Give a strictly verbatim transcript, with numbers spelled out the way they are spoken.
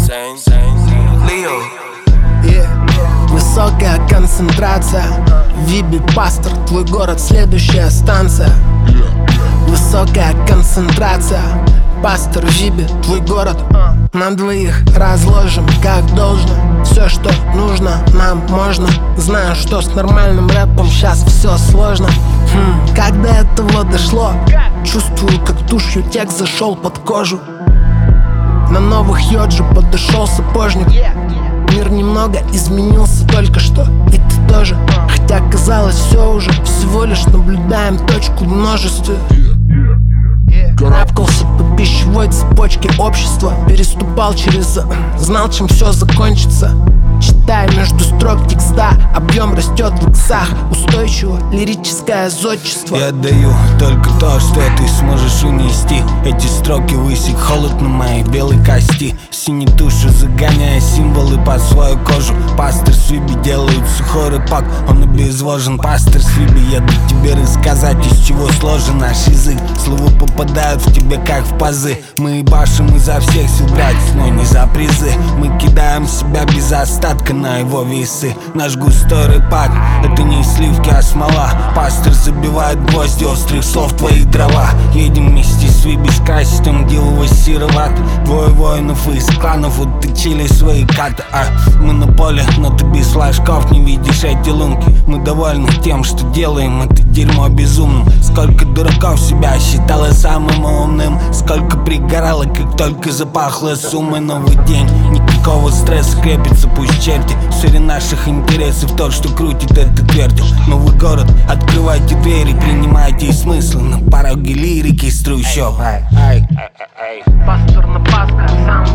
Лио. Yeah. Высокая концентрация. Виби, пастор, твой город, следующая станция. Высокая концентрация. Пастор, Виби, твой город. На двоих разложим как должно. Все, что нужно, нам можно. Знаю, что с нормальным рэпом сейчас все сложно. хм, Как до этого дошло? Чувствую, как тушью текст зашел под кожу. На новых йоджи подошел сапожник. Мир немного изменился только что, и ты тоже. Хотя казалось все уже, всего лишь наблюдаем точку в множестве. Карабкался по пищевой цепочке общества. Переступал через... Знал, чем все закончится. Читая между строк текста, объем растет в иксах. Устойчиво лирическое зодчество. Я даю только то, что ты сможешь унести. Эти строки высек холод на моей белой кости. Синей тушью загоняя символы под свою кожу. Пастор с Виби делает сухой рэпак, он обезвожен. Пастор с Виби, я дай тебе рассказать, из чего сложен наш язык. Слова попадают в тебя как в пазы. Мы ебашим изо всех сил, братьев, но не за призы. Мы кидаем себя без остатка на его весы. Наш густой рэпак, это не сливки, а смола. Пастор забивает гвозди острых слов твоих дрова. Едем вместе с Виби скрасить, он делал сероват. Двое воинов из кланов уточили свои карты. А мы на поле, но ты без флажков не видишь эти лунки. Мы довольны тем, что делаем это дерьмо безумным. Сколько дураков себя считало самым умным. Сколько пригорало, как только запахло суммой. Новый день, никакого стресса, крепится пусть черти. Среди наших интересов тот, что крутит этот вертел. Новый город, открывайте двери, принимайте смыслы. На пороге лирики с трущоб. Пастор на Пасха, сам